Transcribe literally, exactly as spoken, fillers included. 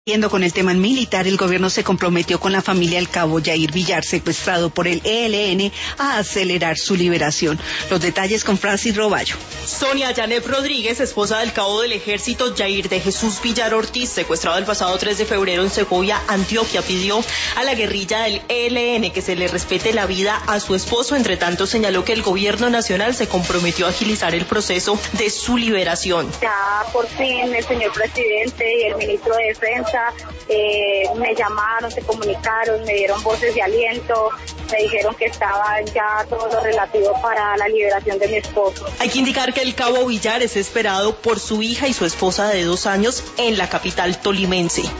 Siguiendo con el tema militar, el gobierno se comprometió con la familia del cabo Yair Villar, secuestrado por el E L N, a acelerar su liberación. Los detalles con Francis Roballo. Sonia Yanep Rodríguez, esposa del cabo del ejército Yair de Jesús Villar Ortiz, secuestrado el pasado tres de febrero en Segovia, Antioquia, pidió a la guerrilla del E L N que se le respete la vida a su esposo. Entre tanto, señaló que el gobierno nacional se comprometió a agilizar el proceso de su liberación. Ya por fin el señor presidente y el ministro de Defensa Eh, me llamaron, se comunicaron, me dieron voces de aliento, me dijeron que estaba ya todo lo relativo para la liberación de mi esposo. Hay que indicar que el cabo Villar es esperado por su hija y su esposa de dos años en la capital tolimense.